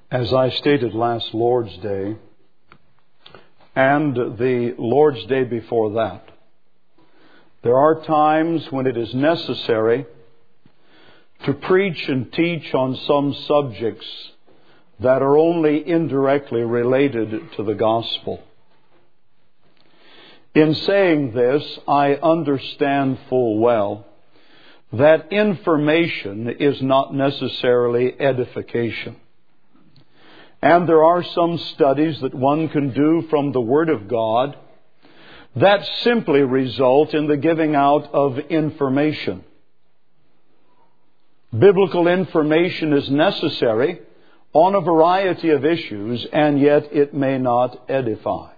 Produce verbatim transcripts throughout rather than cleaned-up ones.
As I stated last Lord's Day, and the Lord's Day before that, there are times when it is necessary to preach and teach on some subjects that are only indirectly related to the gospel. In saying this, I understand full well that information is not necessarily edification. And there are some studies that one can do from the Word of God that simply result in the giving out of information. Biblical information is necessary on a variety of issues, and yet it may not edify.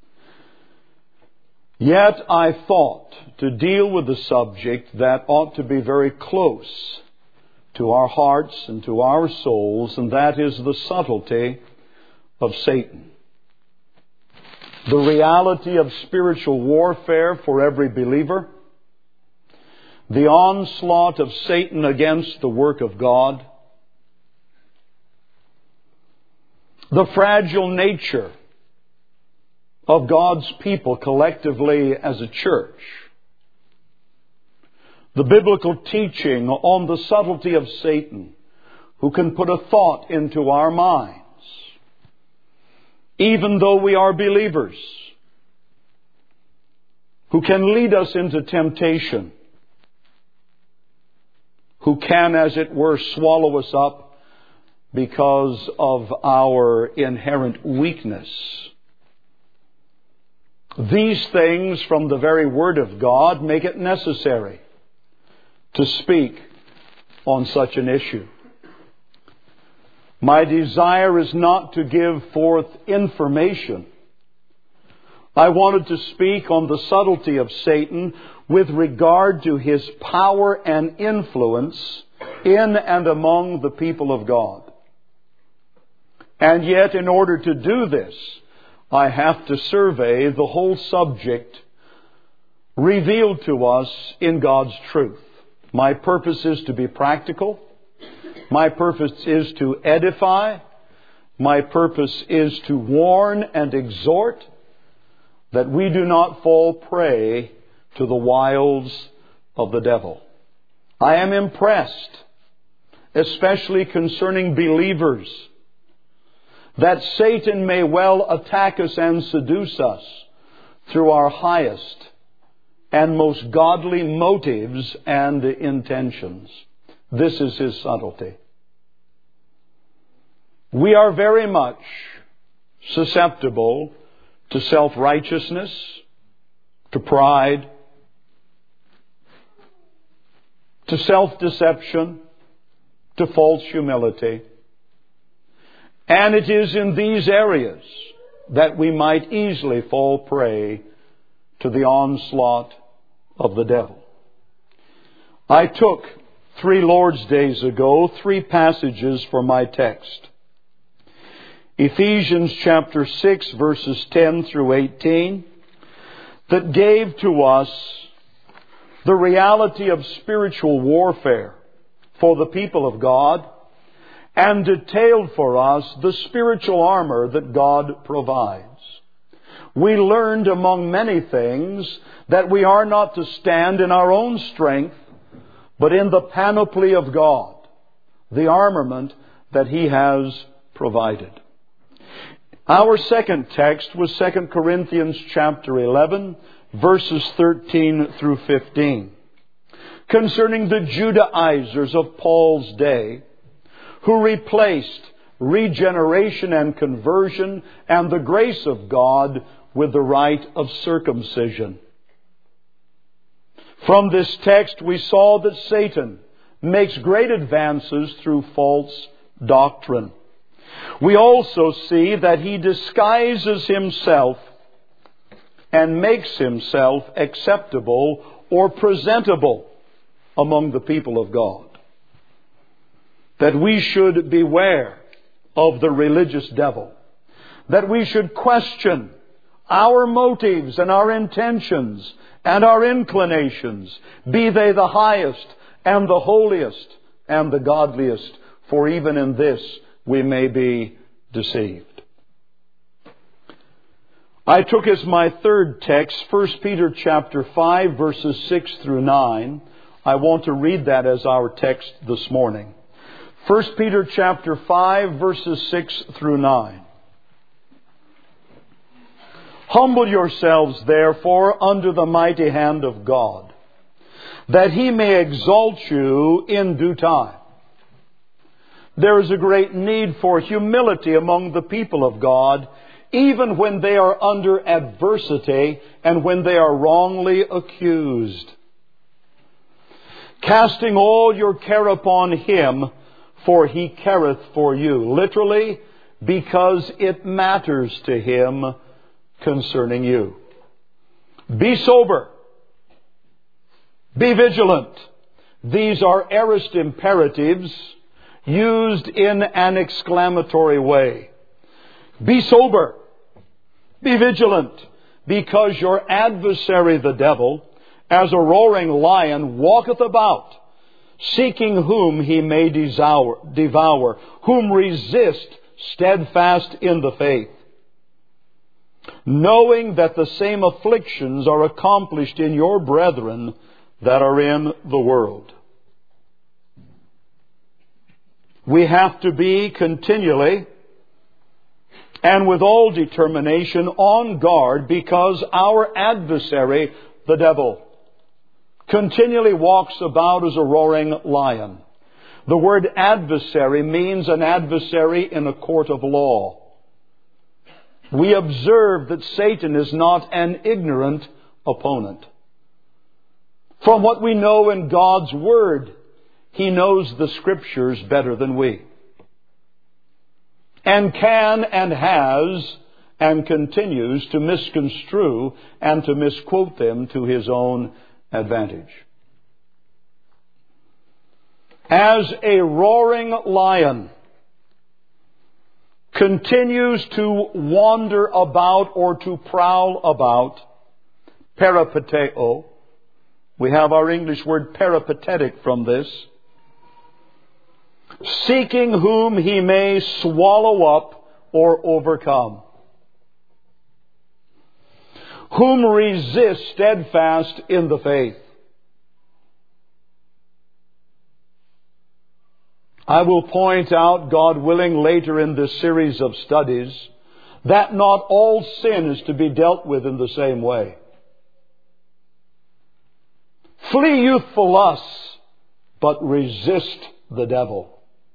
Yet I thought to deal with the subject that ought to be very close to our hearts and to our souls, and that is the subtlety of Satan. The reality of spiritual warfare for every believer, the onslaught of Satan against the work of God, the fragile nature of God's people collectively as a church, the biblical teaching on the subtlety of Satan, who can put a thought into our minds, even though we are believers, who can lead us into temptation, who can, as it were, swallow us up because of our inherent weakness. These things from the very Word of God make it necessary to speak on such an issue. My desire is not to give forth information. I wanted to speak on the subtlety of Satan with regard to his power and influence in and among the people of God. And yet, in order to do this, I have to survey the whole subject revealed to us in God's truth. My purpose is to be practical. My purpose is to edify. My purpose is to warn and exhort that we do not fall prey to the wiles of the devil. I am impressed, especially concerning believers, that Satan may well attack us and seduce us through our highest and most godly motives and intentions. This is his subtlety. We are very much susceptible to self-righteousness, to pride, to self-deception, to false humility. And it is in these areas that we might easily fall prey to the onslaught of the devil. I took three Lord's Days ago three passages for my text. Ephesians chapter six, verses ten through eighteen, that gave to us the reality of spiritual warfare for the people of God, and detailed for us the spiritual armor that God provides. We learned, among many things, that we are not to stand in our own strength, but in the panoply of God, the armament that He has provided. Our second text was Second Corinthians chapter eleven, verses thirteen through fifteen, concerning the Judaizers of Paul's day, who replaced regeneration and conversion and the grace of God with the rite of circumcision. From this text we saw that Satan makes great advances through false doctrine. We also see that he disguises himself and makes himself acceptable or presentable among the people of God. That we should beware of the religious devil. That we should question our motives and our intentions and our inclinations, be they the highest and the holiest and the godliest, for even in this we may be deceived. I took as my third text First Peter chapter five, verses six through nine. I want to read that as our text this morning. First Peter chapter five, verses six through nine. Humble yourselves, therefore, under the mighty hand of God, that He may exalt you in due time. There is a great need for humility among the people of God, even when they are under adversity and when they are wrongly accused. Casting all your care upon Him, for He careth for you. Literally, because it matters to Him concerning you. Be sober. Be vigilant. These are aorist imperatives used in an exclamatory way. Be sober. Be vigilant, because your adversary the devil, as a roaring lion, walketh about, seeking whom he may devour, devour, whom resist steadfast in the faith, knowing that the same afflictions are accomplished in your brethren that are in the world. We have to be continually and with all determination on guard, because our adversary, the devil, continually walks about as a roaring lion. The word adversary means an adversary in a court of law. We observe that Satan is not an ignorant opponent. From what we know in God's Word, he knows the Scriptures better than we, and can and has and continues to misconstrue and to misquote them to his own advantage. As a roaring lion continues to wander about or to prowl about, peripateo, we have our English word peripatetic from this, seeking whom he may swallow up or overcome, whom resist steadfast in the faith. I will point out, God willing, later in this series of studies, that not all sin is to be dealt with in the same way. Flee youthful lusts, but resist the devil.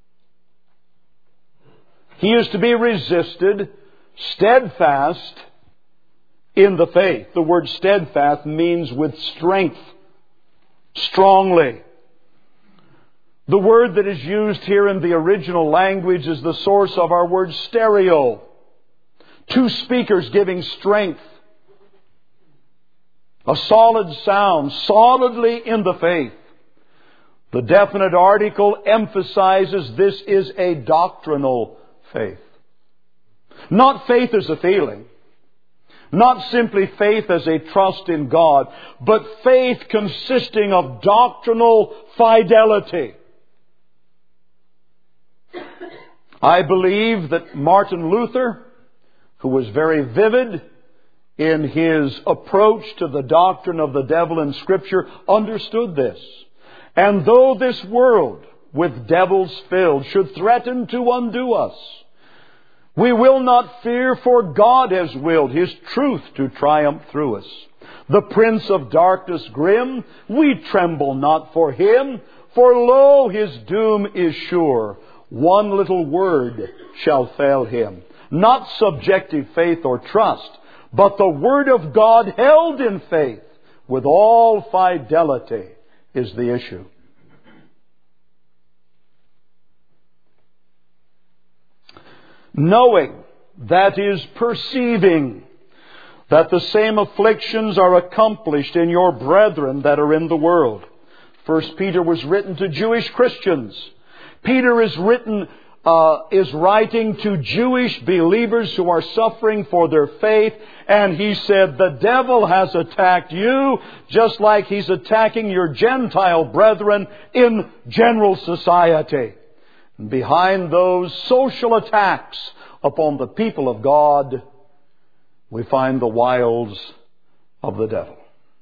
He is to be resisted, steadfast in the faith. The word steadfast means with strength, strongly. The word that is used here in the original language is the source of our word stereo. Two speakers giving strength. A solid sound, solidly in the faith. The definite article emphasizes this is a doctrinal faith. Not faith as a feeling. Not simply faith as a trust in God, but faith consisting of doctrinal fidelity. I believe that Martin Luther, who was very vivid in his approach to the doctrine of the devil in Scripture, understood this. And though this world, with devils filled, should threaten to undo us, we will not fear, for God has willed His truth to triumph through us. The prince of darkness grim, we tremble not for him, for lo, his doom is sure. One little word shall fail him. Not subjective faith or trust, but the Word of God held in faith with all fidelity is the issue. Knowing, that is, perceiving, that the same afflictions are accomplished in your brethren that are in the world. First Peter was written to Jewish Christians. Peter is written, uh, is writing to Jewish believers who are suffering for their faith. And he said, the devil has attacked you just like he's attacking your Gentile brethren in general society. And behind those social attacks upon the people of God, we find the wiles of the devil.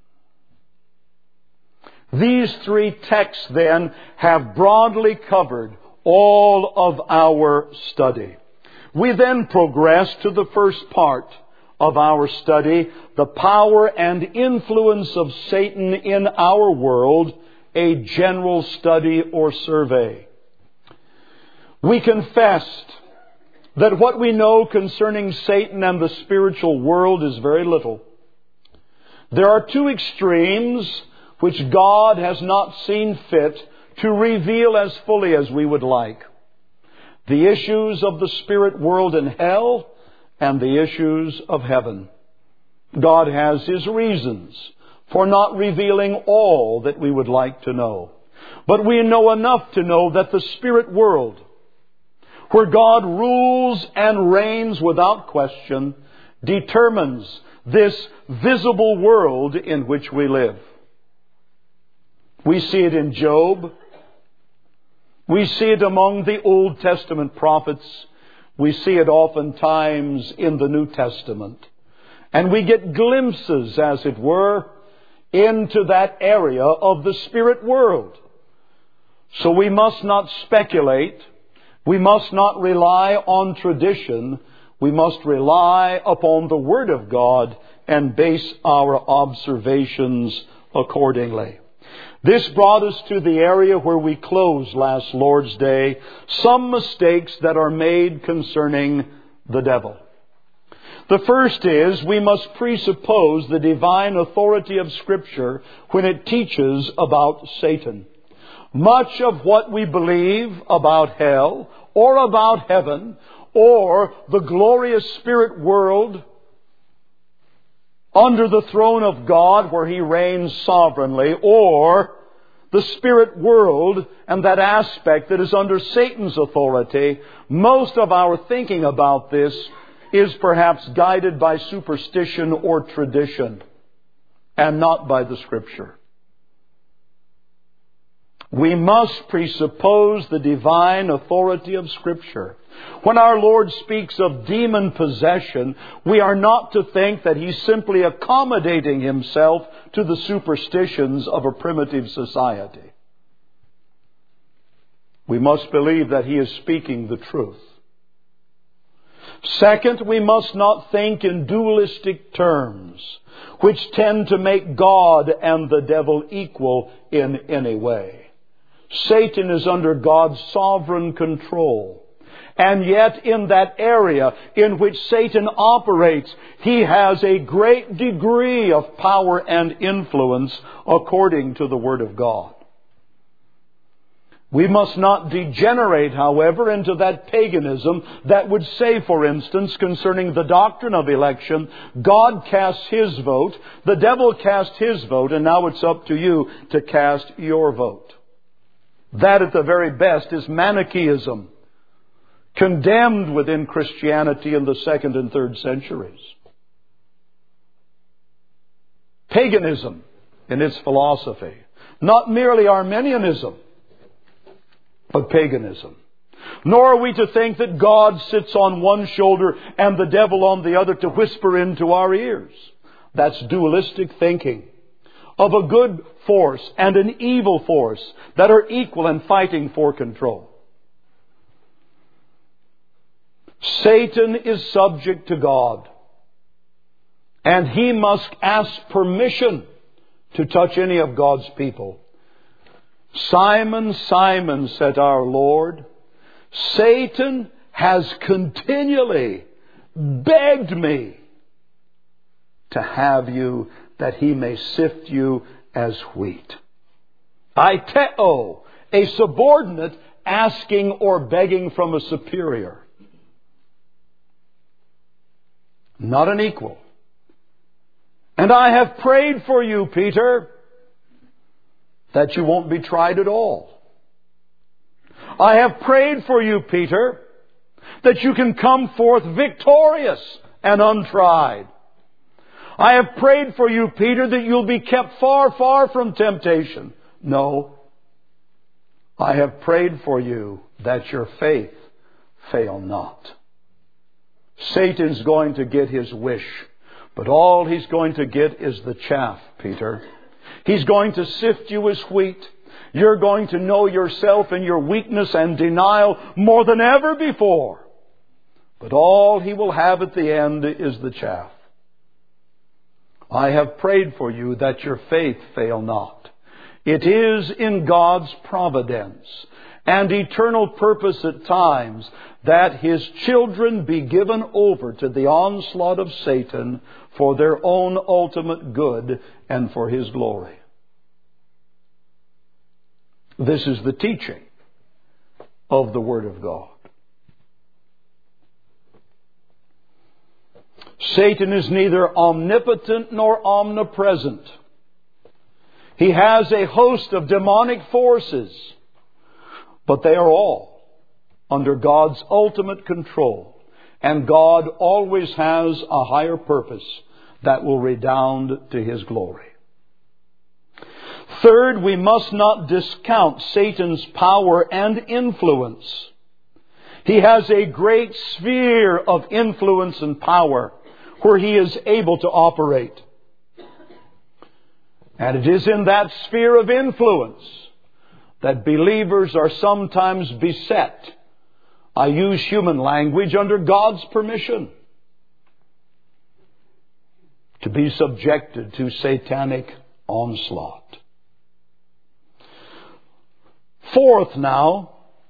These three texts then have broadly covered all of our study. We then progress to the first part of our study, the power and influence of Satan in our world, a general study or survey. We confessed that what we know concerning Satan and the spiritual world is very little. There are two extremes which God has not seen fit to reveal as fully as we would like. The issues of the spirit world and hell, and the issues of heaven. God has His reasons for not revealing all that we would like to know. But we know enough to know that the spirit world, where God rules and reigns without question, determines this visible world in which we live. We see it in Job. We see it among the Old Testament prophets. We see it oftentimes in the New Testament. And we get glimpses, as it were, into that area of the spirit world. So we must not speculate. We must not rely on tradition. We must rely upon the Word of God and base our observations accordingly. This brought us to the area where we closed last Lord's Day, some mistakes that are made concerning the devil. The first is we must presuppose the divine authority of Scripture when it teaches about Satan. Much of what we believe about hell or about heaven or the glorious spirit world under the throne of God where He reigns sovereignly, or the spirit world and that aspect that is under Satan's authority, most of our thinking about this is perhaps guided by superstition or tradition and not by the Scripture. We must presuppose the divine authority of Scripture. When our Lord speaks of demon possession, we are not to think that He's simply accommodating Himself to the superstitions of a primitive society. We must believe that He is speaking the truth. Second, we must not think in dualistic terms, which tend to make God and the devil equal in any way. Satan is under God's sovereign control. And yet in that area in which Satan operates, he has a great degree of power and influence according to the Word of God. We must not degenerate, however, into that paganism that would say, for instance, concerning the doctrine of election, God casts His vote, the devil cast his vote, and now it's up to you to cast your vote. That at the very best is Manichaeism, condemned within Christianity in the second and third centuries. Paganism in its philosophy. Not merely Arminianism, but paganism. Nor are we to think that God sits on one shoulder and the devil on the other to whisper into our ears. That's dualistic thinking of a good force and an evil force that are equal and fighting for control. Satan is subject to God, and he must ask permission to touch any of God's people. Simon, Simon, said our Lord, Satan has continually begged me to have you, that he may sift you as wheat. Aiteo, a subordinate asking or begging from a superior. Not an equal. And I have prayed for you, Peter, that you won't be tried at all. I have prayed for you, Peter, that you can come forth victorious and untried. I have prayed for you, Peter, that you'll be kept far, far from temptation. No. I have prayed for you, that your faith fail not. Satan's going to get his wish, but all he's going to get is the chaff, Peter. He's going to sift you as wheat. You're going to know yourself and your weakness and denial more than ever before. But all he will have at the end is the chaff. I have prayed for you that your faith fail not. It is in God's providence and eternal purpose at times that His children be given over to the onslaught of Satan for their own ultimate good and for His glory. This is the teaching of the Word of God. Satan is neither omnipotent nor omnipresent. He has a host of demonic forces, but they are all under God's ultimate control. And God always has a higher purpose that will redound to His glory. Third, we must not discount Satan's power and influence. He has a great sphere of influence and power where he is able to operate. And it is in that sphere of influence that believers are sometimes beset. I use human language under God's permission to be subjected to satanic onslaught. Fourth now,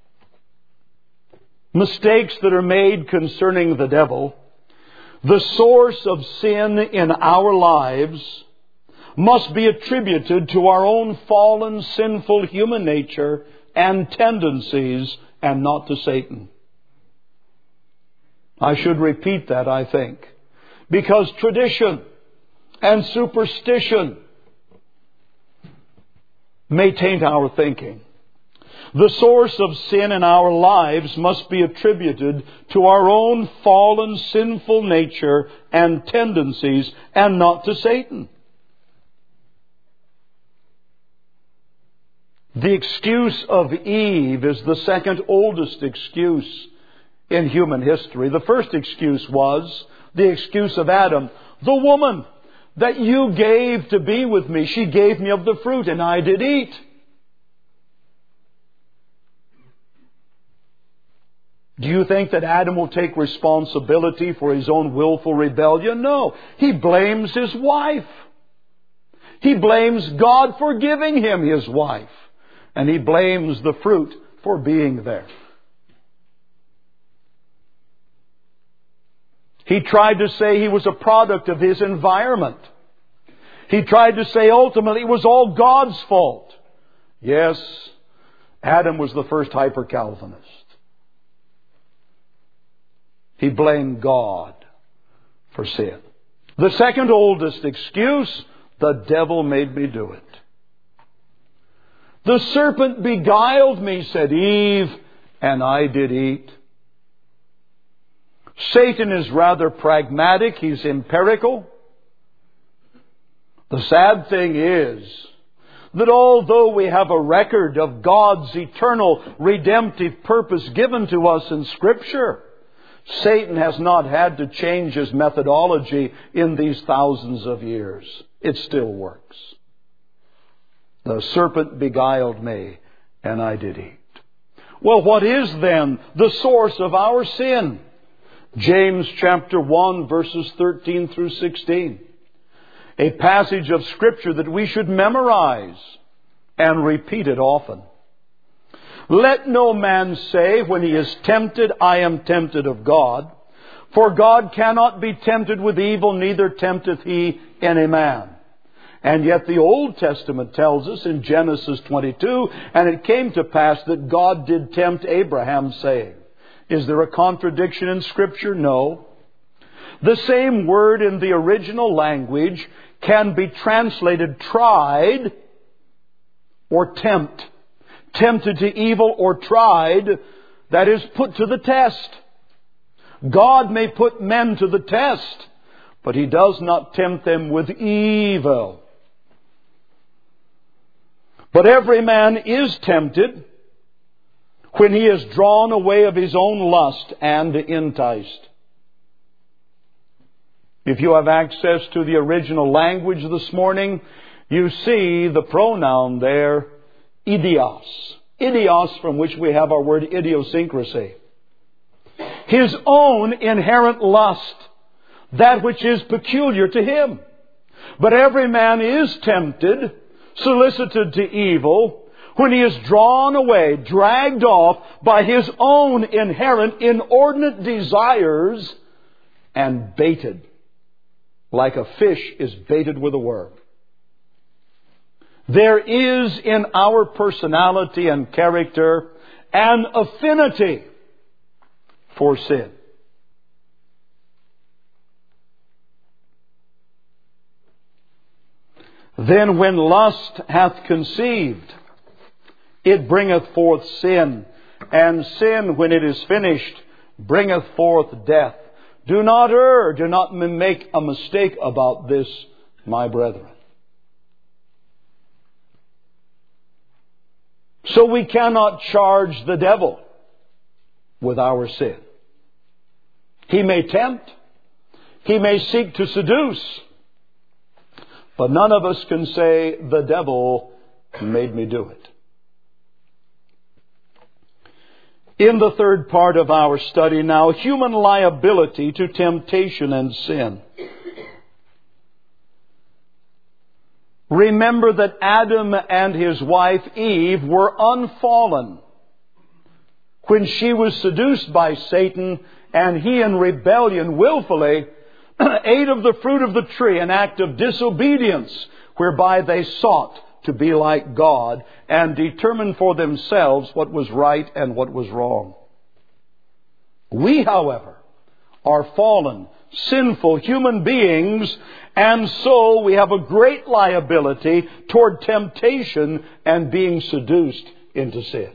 mistakes that are made concerning the devil. The source of sin in our lives must be attributed to our own fallen, sinful human nature and tendencies, and not to Satan. I should repeat that, I think, because tradition and superstition may taint our thinking. The source of sin in our lives must be attributed to our own fallen, sinful nature and tendencies, and not to Satan. The excuse of Eve is the second oldest excuse in human history. The first excuse was the excuse of Adam. The woman that you gave to be with me, she gave me of the fruit, and I did eat. Do you think that Adam will take responsibility for his own willful rebellion? No. He blames his wife. He blames God for giving him his wife. And he blames the fruit for being there. He tried to say he was a product of his environment. He tried to say ultimately it was all God's fault. Yes, Adam was the first hyper-Calvinist. He blamed God for sin. The second oldest excuse, the devil made me do it. The serpent beguiled me, said Eve, and I did eat. Satan is rather pragmatic. He's empirical. The sad thing is that although we have a record of God's eternal redemptive purpose given to us in Scripture, Satan has not had to change his methodology in these thousands of years. It still works. The serpent beguiled me, and I did eat. Well, what is then the source of our sin? James chapter one, verses thirteen through sixteen. A passage of Scripture that we should memorize and repeat it often. Let no man say when he is tempted, I am tempted of God. For God cannot be tempted with evil, neither tempteth he any man. And yet the Old Testament tells us in Genesis twenty-two, and it came to pass that God did tempt Abraham, saying. Is there a contradiction in Scripture? No. The same word in the original language can be translated tried or tempt. Tempted to evil or tried, that is, put to the test. God may put men to the test, but He does not tempt them with evil. But every man is tempted when he is drawn away of his own lust and enticed. If you have access to the original language this morning, you see the pronoun there, idios. Idios, from which we have our word idiosyncrasy. His own inherent lust, that which is peculiar to him. But every man is tempted, solicited to evil, when he is drawn away, dragged off by his own inherent inordinate desires and baited, like a fish is baited with a worm. There is in our personality and character an affinity for sin. Then when lust hath conceived, it bringeth forth sin, and sin, when it is finished, bringeth forth death. Do not err, do not make a mistake about this, my brethren. So we cannot charge the devil with our sin. He may tempt, he may seek to seduce, but none of us can say, the devil made me do it. In the third part of our study now, human liability to temptation and sin. Remember that Adam and his wife Eve were unfallen when she was seduced by Satan, and he in rebellion willfully ate of the fruit of the tree, an act of disobedience whereby they sought to be like God and determine for themselves what was right and what was wrong. We, however, are fallen, sinful human beings, and so we have a great liability toward temptation and being seduced into sin.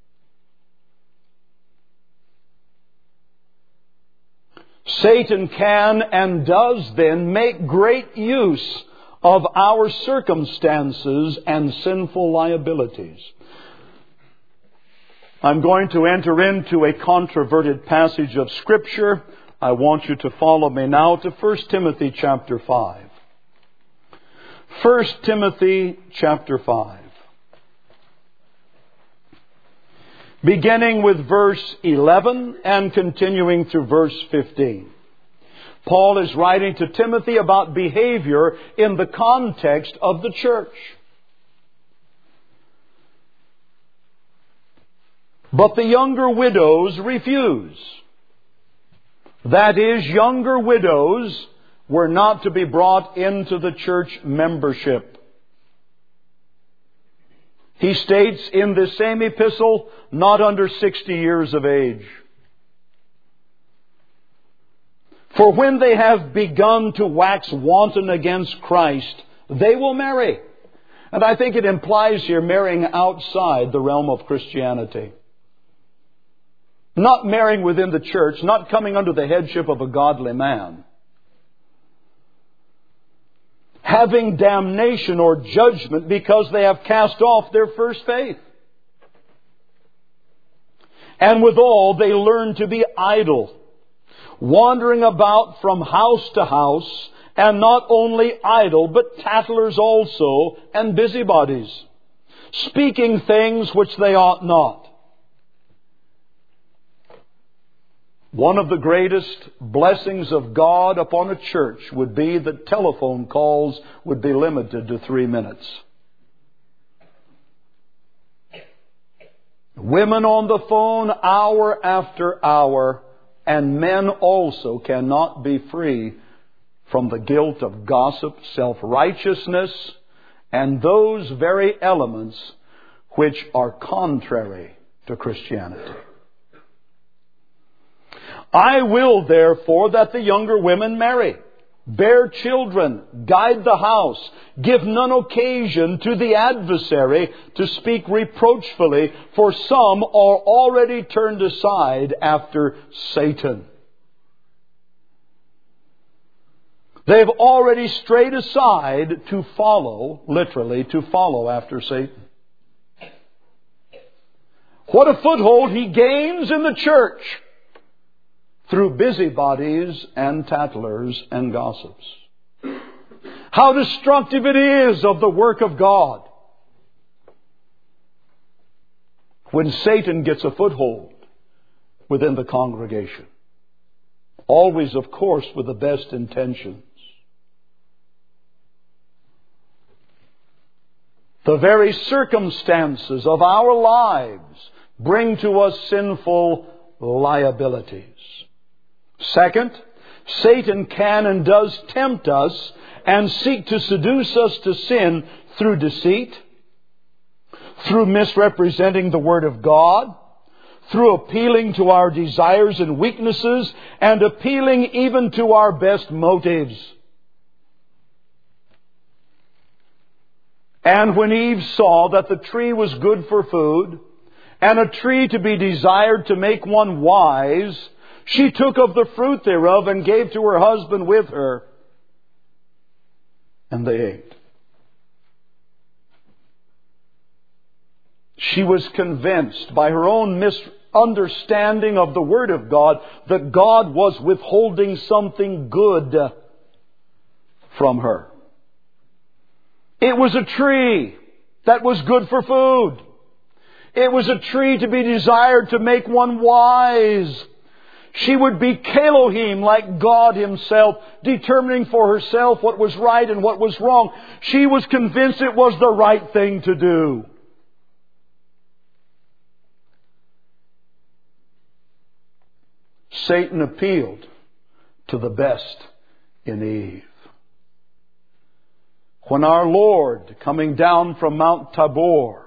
Satan can and does then make great use of our circumstances and sinful liabilities. I'm going to enter into a controverted passage of Scripture. I want you to follow me now to First Timothy chapter five. First Timothy chapter five. Beginning with verse eleven and continuing through verse fifteen. Paul is writing to Timothy about behavior in the context of the church. But the younger widows refuse. That is, younger widows were not to be brought into the church membership. He states in this same epistle, not under sixty years of age. For when they have begun to wax wanton against Christ, they will marry. And I think it implies here marrying outside the realm of Christianity. Not marrying within the church, not coming under the headship of a godly man. Having damnation or judgment because they have cast off their first faith. And withal they learn to be idle, wandering about from house to house, and not only idle, but tattlers also, and busybodies, speaking things which they ought not. One of the greatest blessings of God upon a church would be that telephone calls would be limited to three minutes. Women on the phone hour after hour, and men also cannot be free from the guilt of gossip, self-righteousness, and those very elements which are contrary to Christianity. I will, therefore, that the younger women marry, bear children, guide the house, give none occasion to the adversary to speak reproachfully, for some are already turned aside after Satan. They've already strayed aside to follow, literally, to follow after Satan. What a foothold he gains in the church through busybodies and tattlers and gossips. How destructive it is of the work of God when Satan gets a foothold within the congregation. Always, of course, with the best intentions. The very circumstances of our lives bring to us sinful liabilities. Second, Satan can and does tempt us and seek to seduce us to sin through deceit, through misrepresenting the Word of God, through appealing to our desires and weaknesses, and appealing even to our best motives. And when Eve saw that the tree was good for food, and a tree to be desired to make one wise, she took of the fruit thereof and gave to her husband with her, and they ate. She was convinced by her own misunderstanding of the Word of God that God was withholding something good from her. It was a tree that was good for food. It was a tree to be desired to make one wise. She would be Elohim, like God Himself, determining for herself what was right and what was wrong. She was convinced it was the right thing to do. Satan appealed to the best in Eve. When our Lord, coming down from Mount Tabor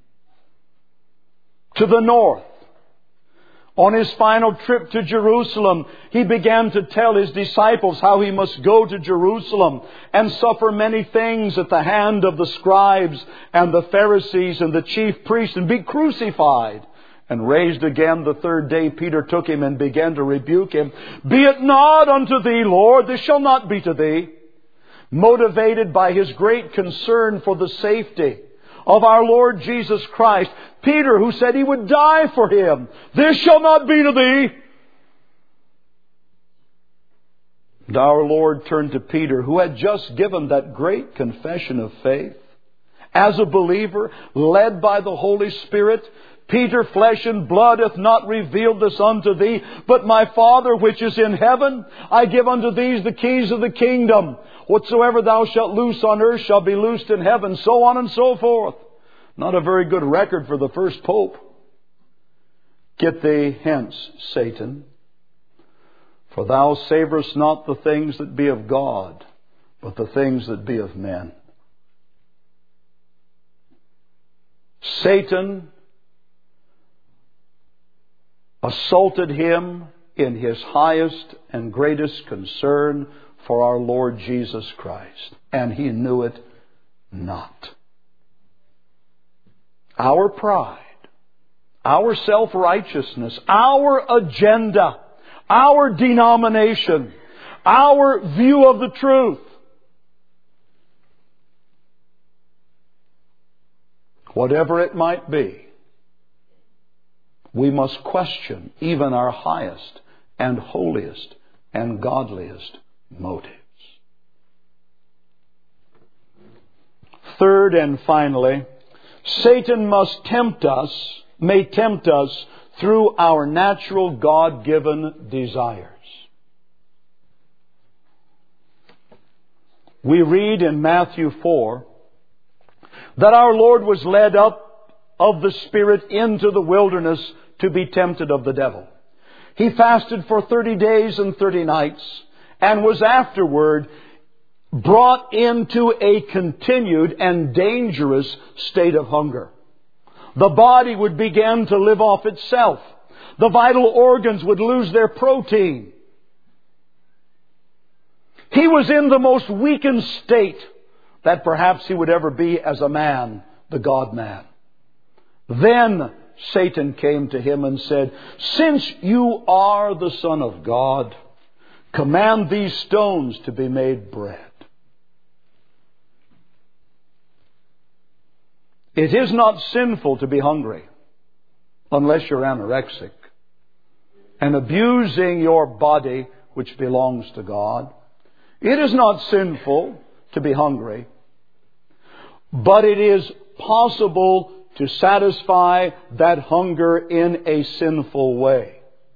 to the north, on His final trip to Jerusalem, He began to tell His disciples how He must go to Jerusalem and suffer many things at the hand of the scribes and the Pharisees and the chief priests and be crucified. And raised again the third day, Peter took Him and began to rebuke Him. Be it not unto Thee, Lord, this shall not be to Thee. Motivated by his great concern for the safety of our Lord Jesus Christ, Peter, who said he would die for him, this shall not be to thee. And our Lord turned to Peter, who had just given that great confession of faith, as a believer, led by the Holy Spirit. Peter, flesh and blood hath not revealed this unto thee, but my Father which is in heaven. I give unto these the keys of the kingdom. Whatsoever thou shalt loose on earth shall be loosed in heaven, so on and so forth. Not a very good record for the first pope. Get thee hence, Satan, for thou savorest not the things that be of God, but the things that be of men. Satan assaulted him in his highest and greatest concern for our Lord Jesus Christ, and he knew it not. Our pride, our self-righteousness, our agenda, our denomination, our view of the truth, whatever it might be, we must question even our highest and holiest and godliest motives. Third and finally, Satan must tempt us, may tempt us through our natural God-given desires. We read in Matthew four that our Lord was led up of the Spirit into the wilderness to be tempted of the devil. He fasted for thirty days and thirty nights and was afterward brought into a continued and dangerous state of hunger. The body would begin to live off itself. The vital organs would lose their protein. He was in the most weakened state that perhaps he would ever be as a man, the God-man. Then Satan came to him and said, since you are the Son of God, command these stones to be made bread. It is not sinful to be hungry. unless you're anorexic and abusing your body which belongs to God. It is not sinful to be hungry, but it is possible to satisfy that hunger in a sinful way.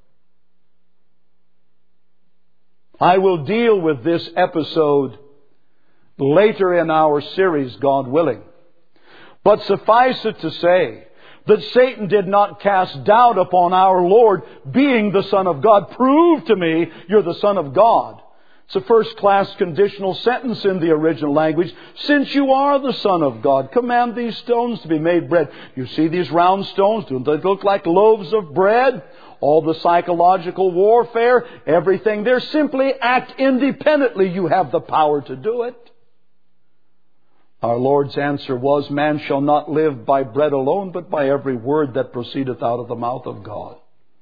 I will deal with this episode later in our series, God willing. But suffice it to say that Satan did not cast doubt upon our Lord being the Son of God. Prove to me you're the Son of God. It's a first-class conditional sentence in the original language. Since you are the Son of God, command these stones to be made bread. You see these round stones? Don't they look like loaves of bread? All the psychological warfare, everything there, simply act independently. You have the power to do it. Our Lord's answer was, man shall not live by bread alone, but by every word that proceedeth out of the mouth of God.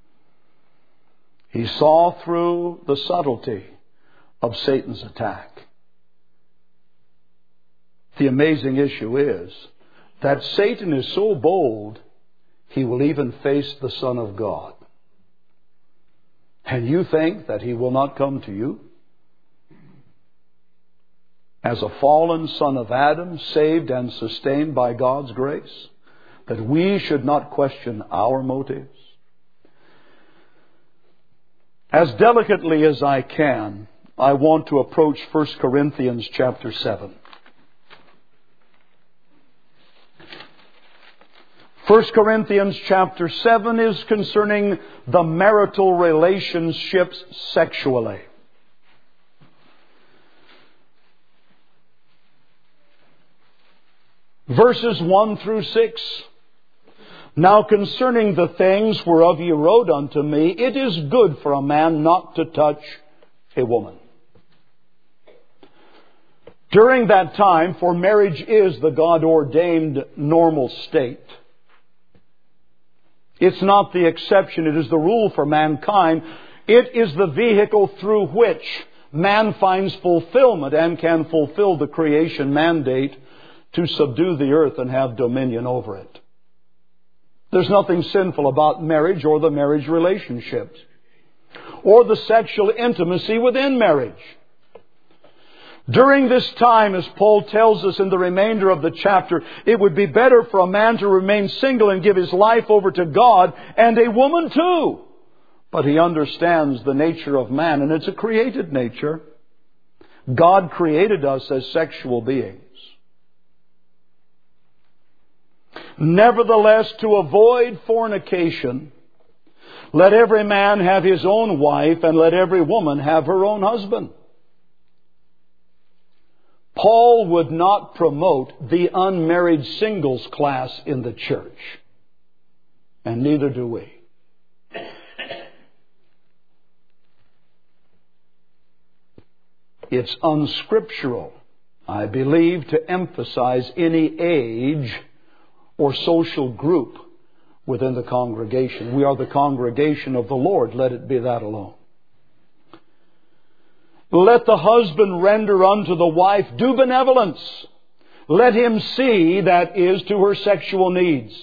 He saw through the subtlety of Satan's attack. The amazing issue is that Satan is so bold, he will even face the Son of God. And you think that he will not come to you? As a fallen son of Adam, saved and sustained by God's grace, that we should not question our motives. As delicately as I can, I want to approach First Corinthians chapter seven. First Corinthians chapter seven is concerning the marital relationships sexually. Verses one through six. Now concerning the things whereof ye wrote unto me, it is good for a man not to touch a woman. During that time, for marriage is the God-ordained normal state. It's not the exception, it is the rule for mankind. It is the vehicle through which man finds fulfillment and can fulfill the creation mandate to subdue the earth and have dominion over it. There's nothing sinful about marriage or the marriage relationships or the sexual intimacy within marriage. During this time, as Paul tells us in the remainder of the chapter, it would be better for a man to remain single and give his life over to God, and a woman too. But he understands the nature of man, and it's a created nature. God created us as sexual beings. Nevertheless, to avoid fornication, let every man have his own wife, and let every woman have her own husband. Paul would not promote the unmarried singles class in the church. And neither do we. It's unscriptural, I believe, to emphasize any age or social group within the congregation. We are the congregation of the Lord. Let it be that alone. Let the husband render unto the wife due benevolence. Let him see, that is, to her sexual needs.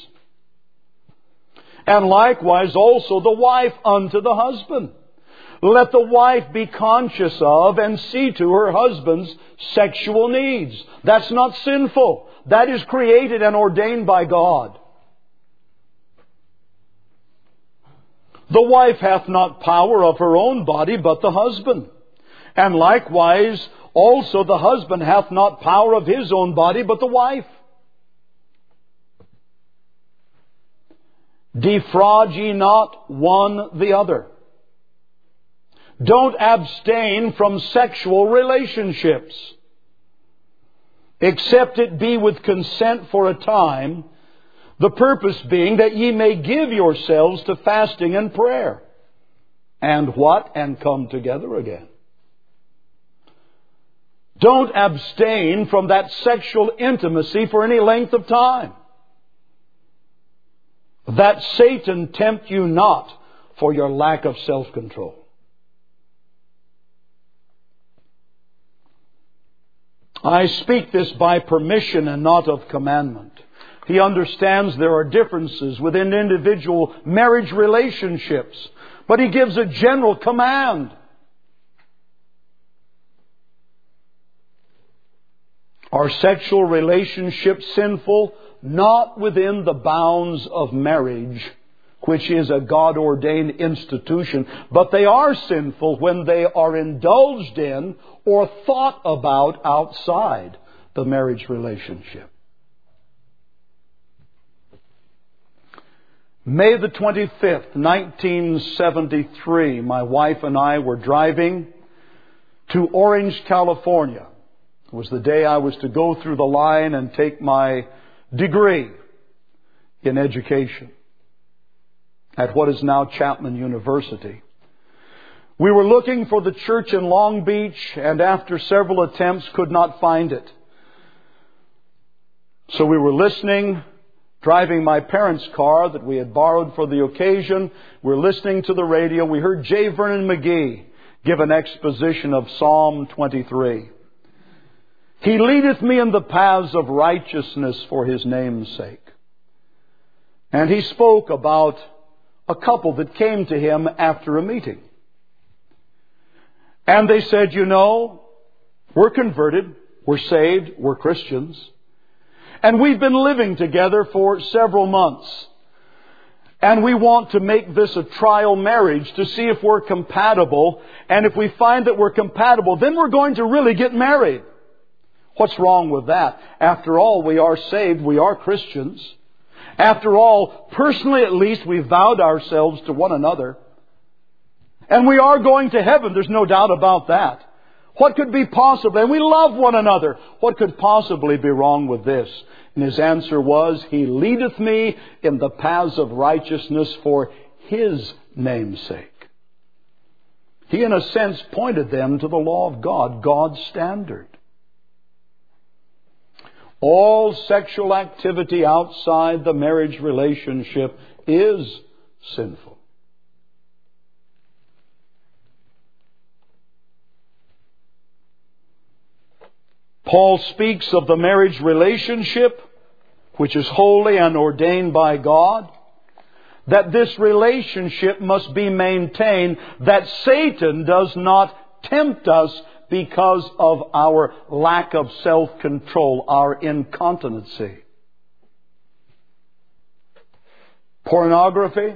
And likewise also the wife unto the husband. Let the wife be conscious of and see to her husband's sexual needs. That's not sinful. That is created and ordained by God. The wife hath not power of her own body, but the husband. And likewise, also the husband hath not power of his own body, but the wife. Defraud ye not one the other. Don't abstain from sexual relationships, except it be with consent for a time, the purpose being that ye may give yourselves to fasting and prayer. And what? And come together again. Don't abstain from that sexual intimacy for any length of time, that Satan tempt you not for your lack of self-control. I speak this by permission and not of commandment. He understands there are differences within individual marriage relationships. But He gives a general command. Are sexual relationships sinful? Not within the bounds of marriage, which is a God-ordained institution, but they are sinful when they are indulged in or thought about outside the marriage relationship. May the twenty-fifth, nineteen seventy-three, my wife and I were driving to Orange, California. It was the day I was to go through the line and take my degree in education at what is now Chapman University. We were looking for the church in Long Beach, and after several attempts could not find it. So we were listening, driving my parents' car that we had borrowed for the occasion. We were listening to the radio. We heard J. Vernon McGee give an exposition of Psalm twenty-three. He leadeth me in the paths of righteousness for His name's sake. And he spoke about a couple that came to him after a meeting. And they said, you know, we're converted, we're saved, we're Christians. And we've been living together for several months. And we want to make this a trial marriage to see if we're compatible. And if we find that we're compatible, then we're going to really get married. What's wrong with that? After all, we are saved. We are Christians. After all, personally at least, we vowed ourselves to one another. And we are going to heaven. There's no doubt about that. What could be possibly, and we love one another, what could possibly be wrong with this? And his answer was, He leadeth me in the paths of righteousness for His name's sake. He, in a sense, pointed them to the law of God, God's standard. All sexual activity outside the marriage relationship is sinful. Paul speaks of the marriage relationship, which is holy and ordained by God, that this relationship must be maintained, that Satan does not tempt us because of our lack of self-control, our incontinency. Pornography,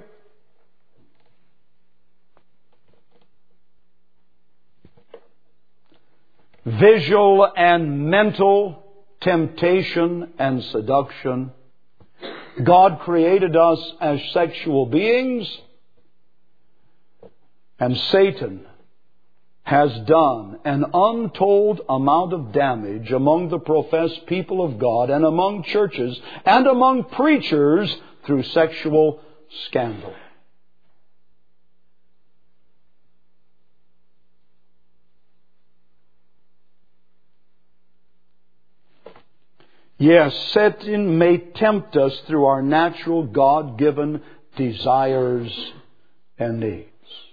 visual and mental temptation and seduction. God created us as sexual beings, and Satan has done an untold amount of damage among the professed people of God and among churches and among preachers through sexual scandal. Yes, Satan may tempt us through our natural God-given desires and needs.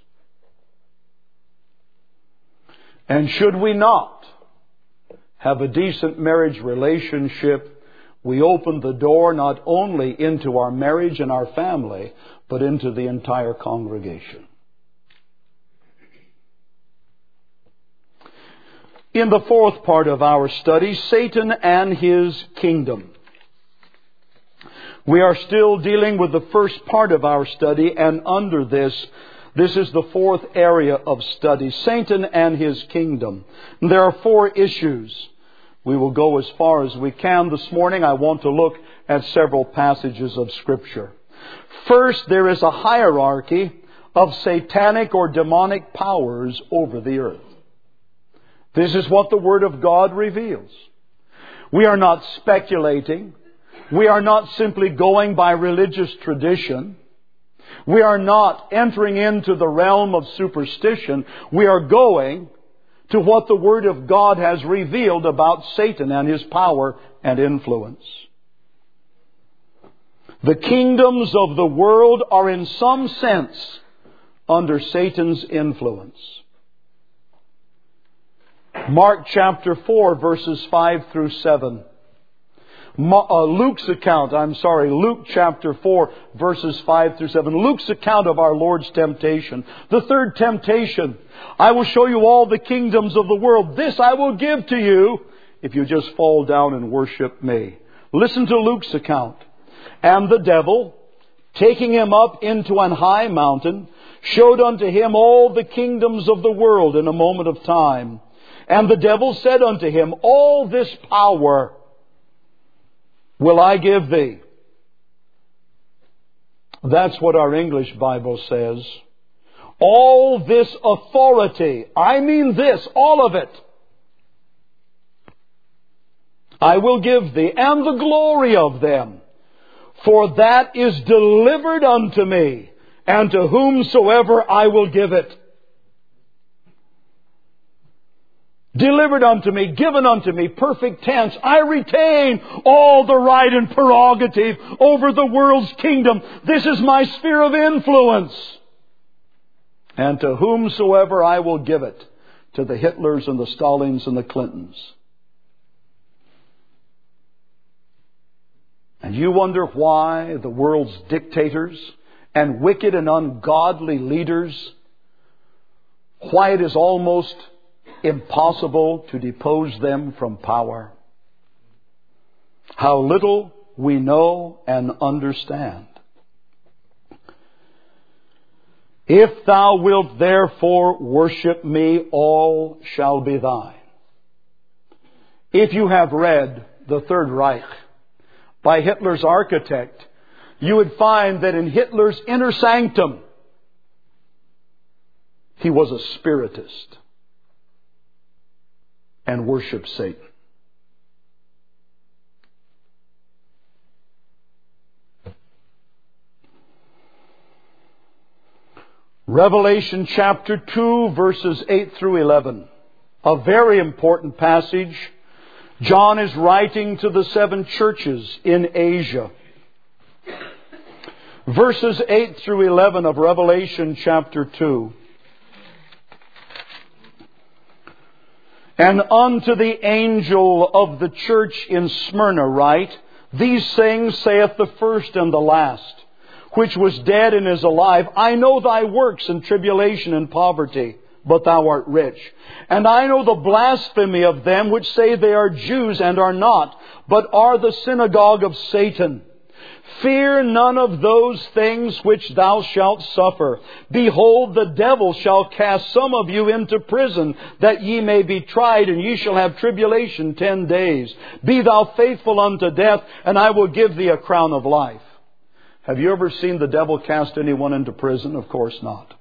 And should we not have a decent marriage relationship, we open the door not only into our marriage and our family, but into the entire congregation. In the fourth part of our study, Satan and his kingdom. We are still dealing with the first part of our study, and under this, this is the fourth area of study, Satan and his kingdom. There are four issues. We will go as far as we can this morning. I want to look at several passages of Scripture. First, there is a hierarchy of satanic or demonic powers over the earth. This is what the Word of God reveals. We are not speculating. We are not simply going by religious tradition. We are not entering into the realm of superstition. We are going to what the Word of God has revealed about Satan and his power and influence. The kingdoms of the world are in some sense under Satan's influence. Mark chapter four, verses five through seven. uh, Luke's account, I'm sorry, Luke chapter four, verses five through seven. Luke's account of our Lord's temptation. The third temptation. I will show you all the kingdoms of the world. This I will give to you if you just fall down and worship me. Listen to Luke's account. And the devil, taking him up into an high mountain, showed unto him all the kingdoms of the world in a moment of time. And the devil said unto him, all this power will I give thee. That's what our English Bible says. All this authority, I mean this, all of it, I will give thee, and the glory of them. For that is delivered unto me, and to whomsoever I will give it. Delivered unto me, given unto me, perfect tense. I retain all the right and prerogative over the world's kingdom. This is my sphere of influence. And to whomsoever I will give it. To the Hitlers and the Stalins and the Clintons. And you wonder why the world's dictators and wicked and ungodly leaders, why it is almost impossible to depose them from power. How little we know and understand. If thou wilt therefore worship me, all shall be thine. If you have read The Third Reich by Hitler's architect, you would find that in Hitler's inner sanctum, he was a spiritist and worshiped Satan. Revelation chapter two, verses eight through eleven. A very important passage. John is writing to the seven churches in Asia. Verses eight through eleven of Revelation chapter two. And unto the angel of the church in Smyrna write, these things saith the first and the last, which was dead and is alive. I know thy works and tribulation and poverty, but thou art rich. And I know the blasphemy of them which say they are Jews and are not, but are the synagogue of Satan. Fear none of those things which thou shalt suffer. Behold, the devil shall cast some of you into prison, that ye may be tried, and ye shall have tribulation ten days. Be thou faithful unto death, and I will give thee a crown of life. Have you ever seen the devil cast anyone into prison? Of course not.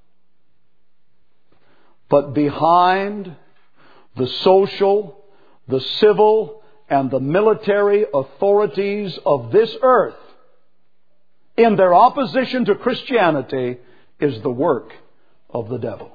But behind the social, the civil, and the military authorities of this earth, in their opposition to Christianity, is the work of the devil.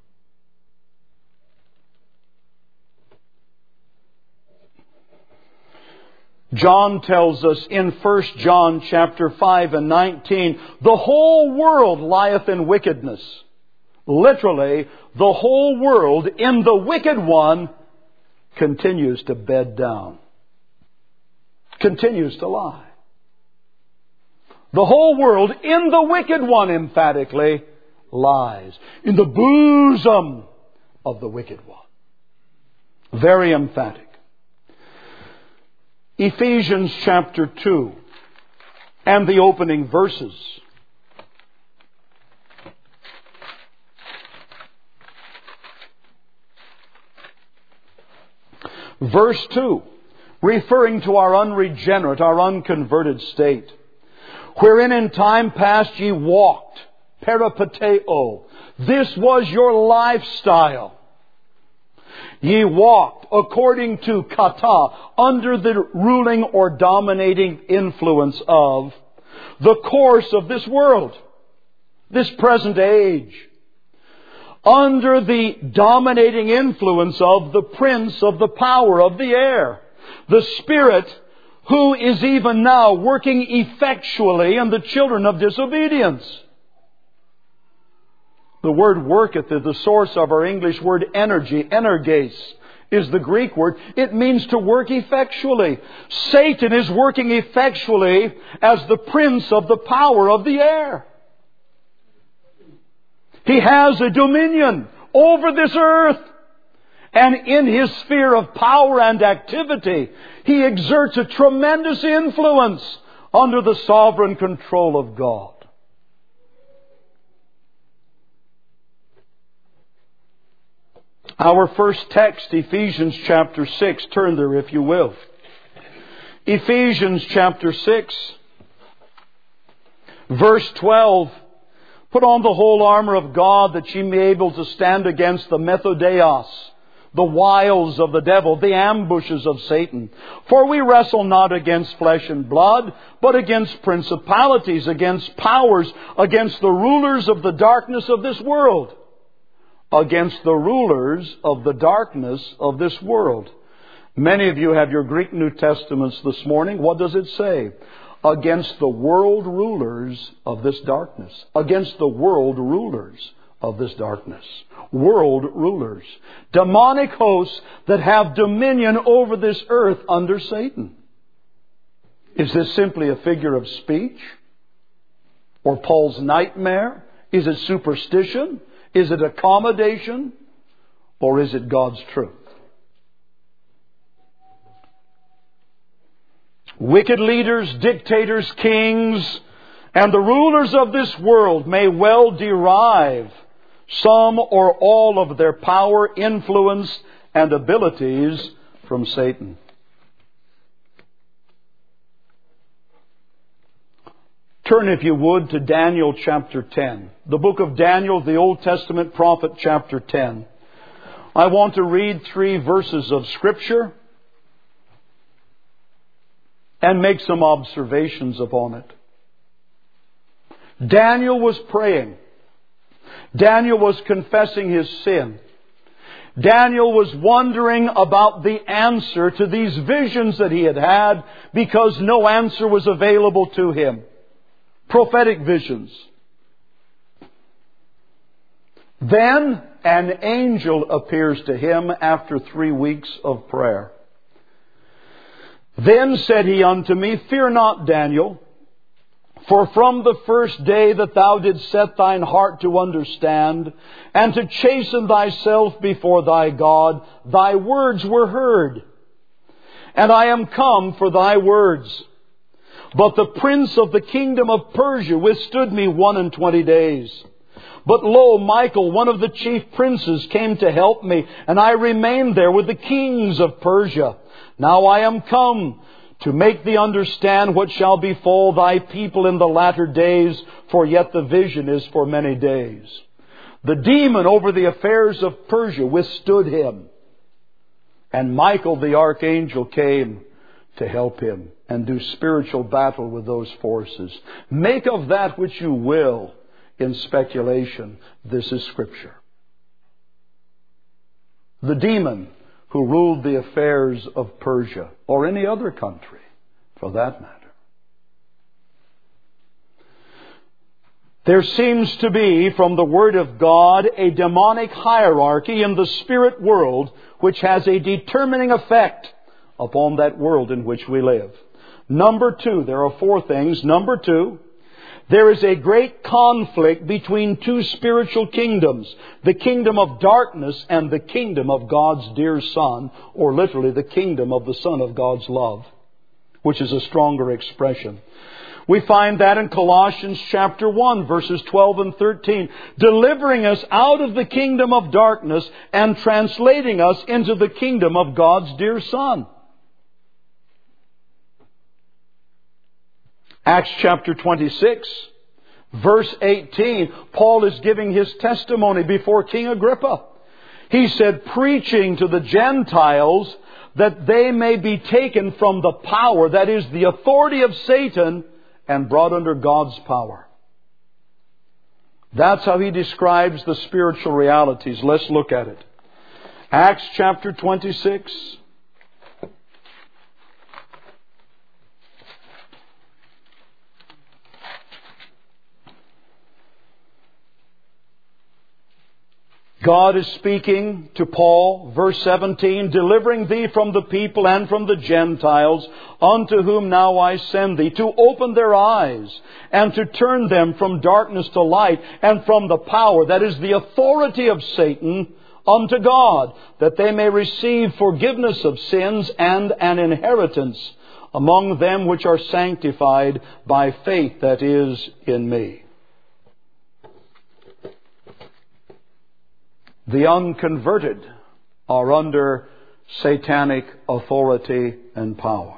John tells us in First John chapter five and nineteen, the whole world lieth in wickedness. Literally, the whole world in the wicked one continues to bed down. Continues to lie. The whole world in the wicked one, emphatically, lies. In the bosom of the wicked one. Very emphatic. Ephesians chapter two and the opening verses. Verse two, referring to our unregenerate, our unconverted state. Wherein in time past ye walked, peripateo. This was your lifestyle. Ye walked according to kata, under the ruling or dominating influence of the course of this world, this present age. Under the dominating influence of the prince of the power of the air, the spirit who is even now working effectually in the children of disobedience. The word worketh is the source of our English word energy, energes. is the Greek word. It means to work effectually. Satan is working effectually as the prince of the power of the air. He has a dominion over this earth. And in his sphere of power and activity, he exerts a tremendous influence under the sovereign control of God. Our first text, Ephesians chapter six. Turn there if you will. Ephesians chapter six, verse twelve. Put on the whole armor of God that ye may be able to stand against the methodeos, the wiles of the devil, the ambushes of Satan. For we wrestle not against flesh and blood, but against principalities, against powers, against the rulers of the darkness of this world. Against the rulers of the darkness of this world. Many of you have your Greek New Testaments this morning. What does it say? Against the world rulers of this darkness. Against the world rulers of this darkness. World rulers. Demonic hosts that have dominion over this earth under Satan. Is this simply a figure of speech? Or Paul's nightmare? Is it superstition? Is it accommodation? Or is it God's truth? Wicked leaders, dictators, kings, and the rulers of this world may well derive some or all of their power, influence, and abilities from Satan. Turn, if you would, to Daniel chapter ten. The book of Daniel, the Old Testament prophet, chapter ten. I want to read three verses of Scripture and make some observations upon it. Daniel was praying. Daniel was confessing his sin. Daniel was wondering about the answer to these visions that he had had because no answer was available to him. Prophetic visions. Then an angel appears to him after three weeks of prayer. Then said he unto me, Fear not, Daniel, for from the first day that thou didst set thine heart to understand, and to chasten thyself before thy God, thy words were heard. And I am come for thy words. But the prince of the kingdom of Persia withstood me one and twenty days. But lo, Michael, one of the chief princes, came to help me, and I remained there with the kings of Persia. Now I am come to make thee understand what shall befall thy people in the latter days, for yet the vision is for many days. The demon over the affairs of Persia withstood him. And Michael the archangel came to help him and do spiritual battle with those forces. Make of that which you will in speculation. This is Scripture. The demon who ruled the affairs of Persia, or any other country for that matter. There seems to be, from the Word of God, a demonic hierarchy in the spirit world which has a determining effect upon that world in which we live. Number two, there are four things. Number two, there is a great conflict between two spiritual kingdoms. The kingdom of darkness and the kingdom of God's dear Son, or literally the kingdom of the Son of God's love, which is a stronger expression. We find that in Colossians chapter one, verses twelve and thirteen, delivering us out of the kingdom of darkness and translating us into the kingdom of God's dear Son. Acts chapter twenty-six, verse eighteen, Paul is giving his testimony before King Agrippa. He said, preaching to the Gentiles that they may be taken from the power, that is, the authority of Satan, and brought under God's power. That's how he describes the spiritual realities. Let's look at it. Acts chapter twenty-six. God is speaking to Paul, verse seventeen, delivering thee from the people and from the Gentiles, unto whom now I send thee, to open their eyes, and to turn them from darkness to light, and from the power, that is the authority of Satan, unto God, that they may receive forgiveness of sins and an inheritance among them which are sanctified by faith that is in me. The unconverted are under satanic authority and power.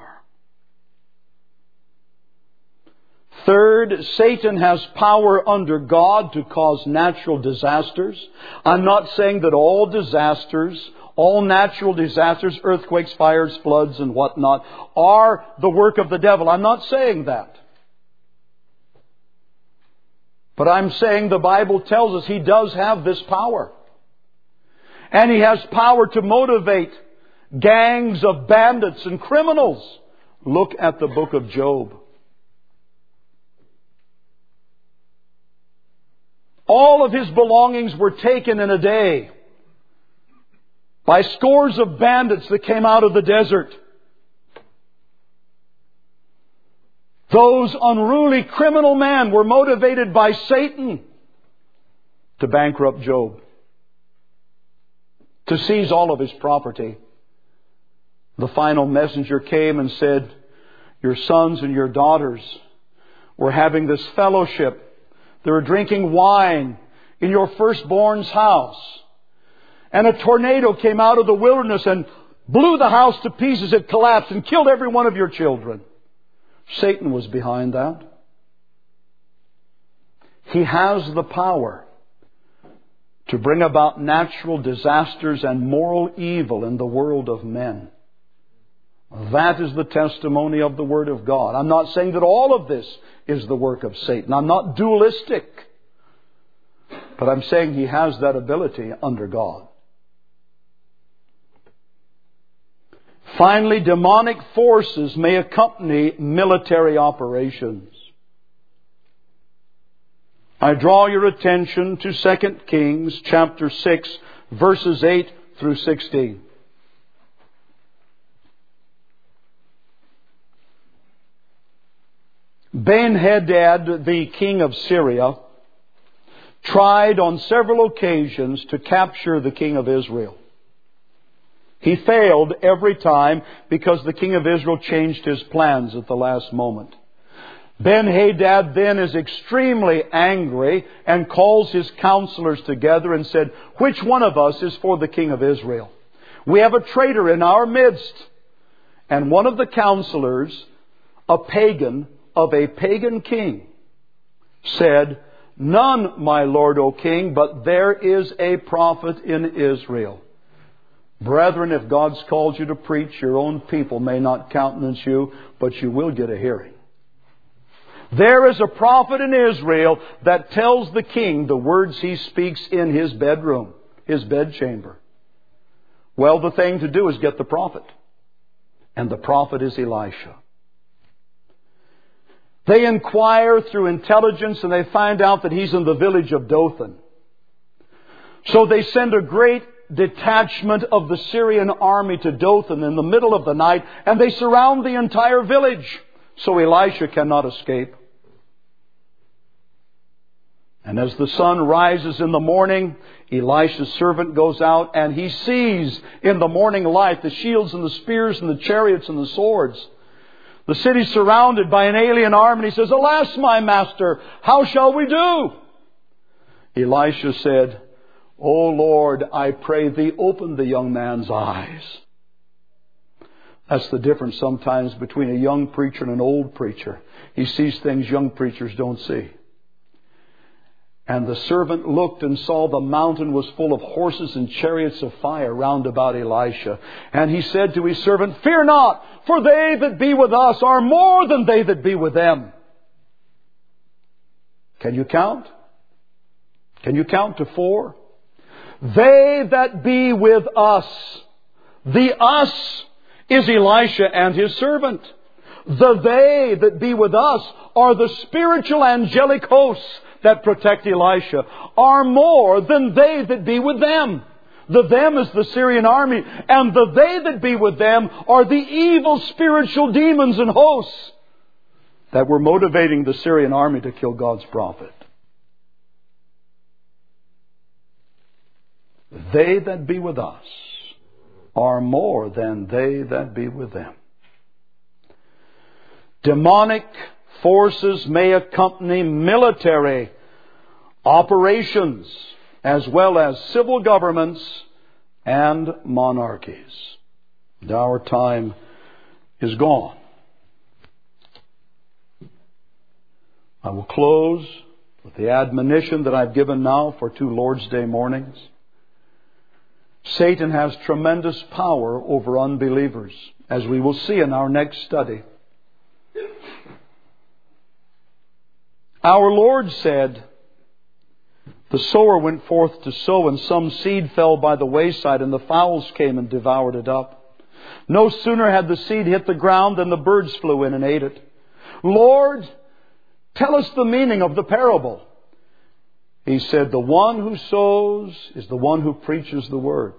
Third, Satan has power under God to cause natural disasters. I'm not saying that all disasters, all natural disasters, earthquakes, fires, floods, and whatnot, are the work of the devil. I'm not saying that. But I'm saying the Bible tells us he does have this power. And he has power to motivate gangs of bandits and criminals. Look at the book of Job. All of his belongings were taken in a day by scores of bandits that came out of the desert. Those unruly criminal men were motivated by Satan to bankrupt Job, to seize all of his property. The final messenger came and said, your sons and your daughters were having this fellowship. They were drinking wine in your firstborn's house. And a tornado came out of the wilderness and blew the house to pieces. It collapsed and killed every one of your children. Satan was behind that. He has the power to bring about natural disasters and moral evil in the world of men. That is the testimony of the Word of God. I'm not saying that all of this is the work of Satan. I'm not dualistic. But I'm saying he has that ability under God. Finally, demonic forces may accompany military operations. I draw your attention to Second Kings chapter six, verses eight through sixteen. Ben-Hadad, the king of Syria, tried on several occasions to capture the king of Israel. He failed every time because the king of Israel changed his plans at the last moment. Ben-Hadad then is extremely angry and calls his counselors together and said, which one of us is for the king of Israel? We have a traitor in our midst. And one of the counselors, a pagan of a pagan king, said, none, my lord, O king, but there is a prophet in Israel. Brethren, if God's called you to preach, your own people may not countenance you, but you will get a hearing. There is a prophet in Israel that tells the king the words he speaks in his bedroom, his bedchamber. Well, the thing to do is get the prophet. And the prophet is Elisha. They inquire through intelligence and they find out that he's in the village of Dothan. So they send a great detachment of the Syrian army to Dothan in the middle of the night, and they surround the entire village. So Elisha cannot escape. And as the sun rises in the morning, Elisha's servant goes out and he sees in the morning light the shields and the spears and the chariots and the swords. The city surrounded by an alien army. And he says, alas, my master, how shall we do? Elisha said, O Lord, I pray thee, open the young man's eyes. That's the difference sometimes between a young preacher and an old preacher. He sees things young preachers don't see. And the servant looked and saw the mountain was full of horses and chariots of fire round about Elisha. And he said to his servant, fear not, for they that be with us are more than they that be with them. Can you count? Can you count to four? They that be with us. The us is Elisha and his servant. The they that be with us are the spiritual angelic hosts that protect Elisha are more than they that be with them. The them is the Syrian army, and the they that be with them are the evil spiritual demons and hosts that were motivating the Syrian army to kill God's prophet. They that be with us are more than they that be with them. Demonic forces may accompany military operations as well as civil governments and monarchies. And our time is gone. I will close with the admonition that I've given now for two Lord's Day mornings. Satan has tremendous power over unbelievers, as we will see in our next study. Our Lord said, the sower went forth to sow, and some seed fell by the wayside, and the fowls came and devoured it up. No sooner had the seed hit the ground than the birds flew in and ate it. Lord, tell us the meaning of the parable. He said, the one who sows is the one who preaches the word.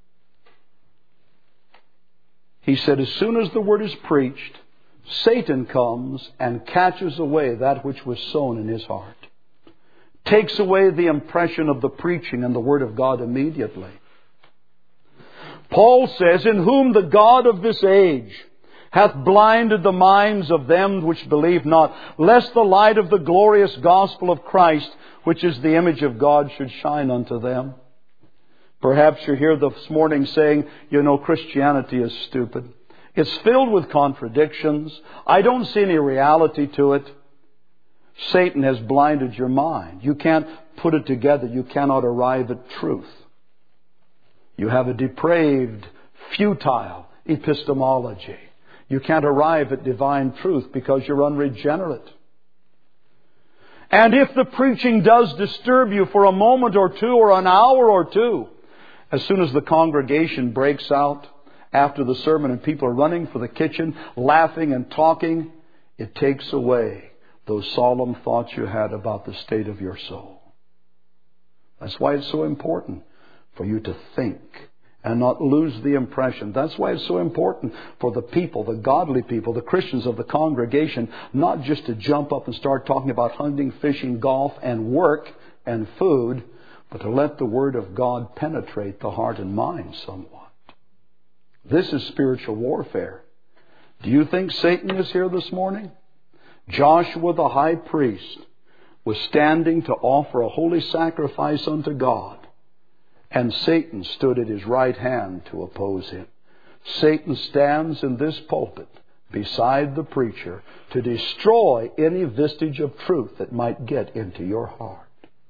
He said, as soon as the word is preached, Satan comes and catches away that which was sown in his heart. Takes away the impression of the preaching and the word of God immediately. Paul says, in whom the God of this age hath blinded the minds of them which believe not, lest the light of the glorious gospel of Christ, which is the image of God, should shine unto them. Perhaps you're here this morning saying, you know, Christianity is stupid. It's filled with contradictions. I don't see any reality to it. Satan has blinded your mind. You can't put it together. You cannot arrive at truth. You have a depraved, futile epistemology. You can't arrive at divine truth because you're unregenerate. And if the preaching does disturb you for a moment or two or an hour or two, as soon as the congregation breaks out after the sermon and people are running for the kitchen, laughing and talking, it takes away those solemn thoughts you had about the state of your soul. That's why it's so important for you to think and not lose the impression. That's why it's so important for the people, the godly people, the Christians of the congregation, not just to jump up and start talking about hunting, fishing, golf, and work and food, but to let the Word of God penetrate the heart and mind somewhat. This is spiritual warfare. Do you think Satan is here this morning? Joshua the high priest was standing to offer a holy sacrifice unto God, and Satan stood at his right hand to oppose him. Satan stands in this pulpit beside the preacher to destroy any vestige of truth that might get into your heart.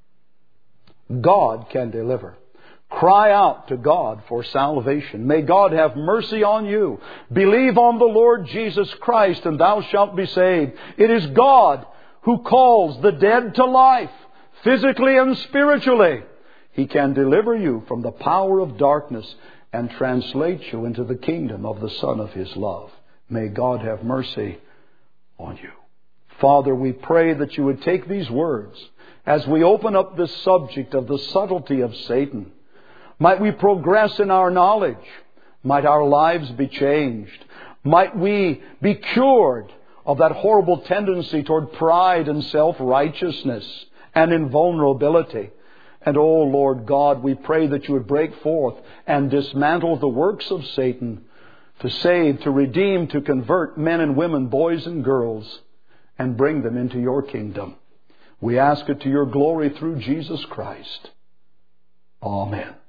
God can deliver. Cry out to God for salvation. May God have mercy on you. Believe on the Lord Jesus Christ and thou shalt be saved. It is God who calls the dead to life, physically and spiritually. He can deliver you from the power of darkness and translate you into the kingdom of the Son of His love. May God have mercy on you. Father, we pray that you would take these words as we open up this subject of the subtlety of Satan. Might we progress in our knowledge. Might our lives be changed. Might we be cured of that horrible tendency toward pride and self-righteousness and invulnerability. And oh Lord God, we pray that you would break forth and dismantle the works of Satan to save, to redeem, to convert men and women, boys and girls, and bring them into your kingdom. We ask it to your glory through Jesus Christ. Amen.